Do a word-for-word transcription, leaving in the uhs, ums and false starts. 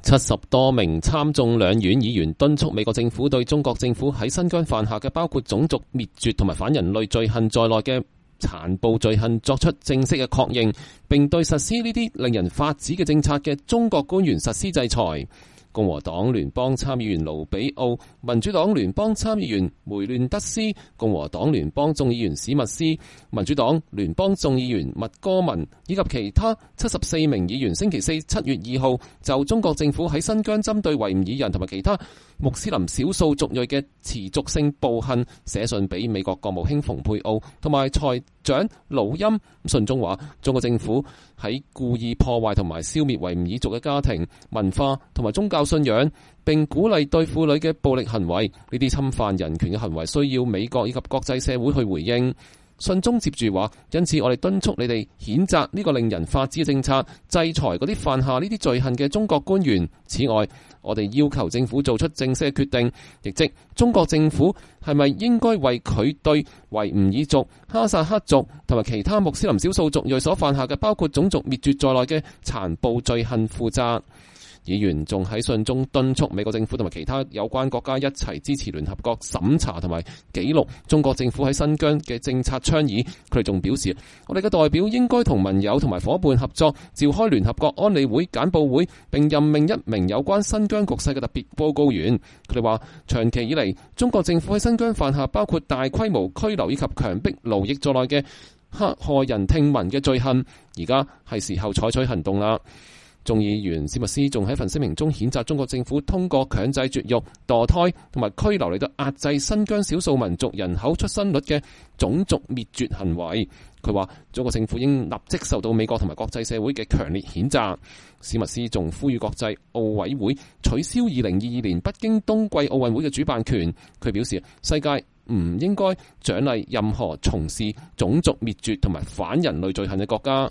七十多名參眾兩院議員敦促美國政府對中國政府喺新疆犯下嘅包括種族滅絕同埋反人類罪行在內嘅殘暴罪行作出正式嘅確認，並對實施呢啲令人髮指嘅政策嘅中國官員實施制裁。共和黨聯邦參議員盧比奧、民主黨聯邦參議員梅亂德斯、共和黨聯邦眾議員史密斯、民主黨聯邦眾議員麥戈文以及其他七十四名議員星期四七月二號就中國政府喺新疆針對維吾爾人同埋其他穆斯林少數族裔嘅持續性暴行寫信俾美國國務卿蓬佩奧同埋財長魯欽。信中話，中國政府喺故意破壞同埋消滅維吾爾族嘅家庭、文化同埋宗教信仰，並鼓勵對婦女嘅暴力行為，呢啲侵犯人權嘅行為需要美國以及國際社會去回應。信中接住話，因此我哋敦促你哋譴責呢個令人髮指嘅政策，制裁嗰啲犯下呢啲罪行嘅中國官員。此外，我哋要求政府做出正式嘅決定，亦即中國政府係咪應該為佢對維吾爾族、哈薩克族同埋其他穆斯林少數族裔所犯下嘅包括種族滅絕在內嘅殘暴罪行負責。議員仲喺信中敦促美國政府同埋其他有關國家一齊支持聯合國審查同埋記錄中國政府喺新疆嘅政策倡議。佢哋仲表示，我哋嘅代表應該同盟友同埋伙伴合作，召開聯合國安理會簡報會，並任命一名有關新疆局勢嘅特別報告員。佢哋話，長期以嚟，中國政府喺新疆犯下包括大規模拘留以及強迫勞役在內嘅嚇害人聽聞嘅罪行，而家係時候採取行動啦。眾議員史密斯仲喺份聲明中譴責中國政府通過強制絕育、墮胎同埋拘留嚟到壓制新疆少數民族人口出生率嘅種族滅絕行為。佢話中國政府應立即受到美國同埋國際社會嘅強烈譴責。史密斯仲呼籲國際奧委會取消二零二二年北京冬季奧運會嘅主辦權。佢表示，世界唔應該獎勵任何從事種族滅絕同埋反人類罪行嘅國家。